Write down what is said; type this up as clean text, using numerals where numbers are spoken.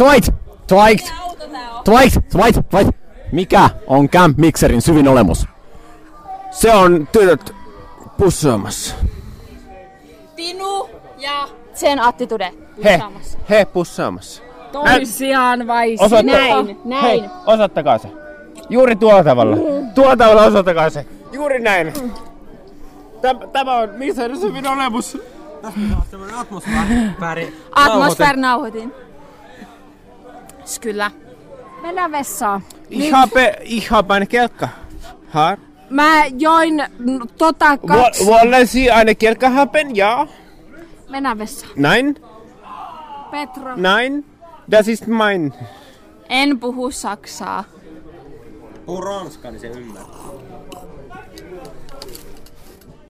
Dwight! Mikä on Camp Mixerin syvin olemus? Se on tytöt pussaamassa. Tinu ja sen attitude pussaamassa. He pussaamassa. Toisiaan vai näin. Hei, osoittakaa se. Juuri tuolla tavalla. Tuolla tavalla osoittakaa se. Juuri näin. Tämä on Mixerin syvin olemus. Tässä on semmoinen atmosfääri. Atmosfäärinauhoitin. Kyllä. Mennään vessaan. Ich hab eine Kelkka. Här. Mä join kaksi. Wollen Sie eine Kelkka haben? Ja. Mennään vessaan. Nein. Petra. Nein. Das ist mein. En puhu saksaa. Puhu ranskaa, niin se ymmärtää.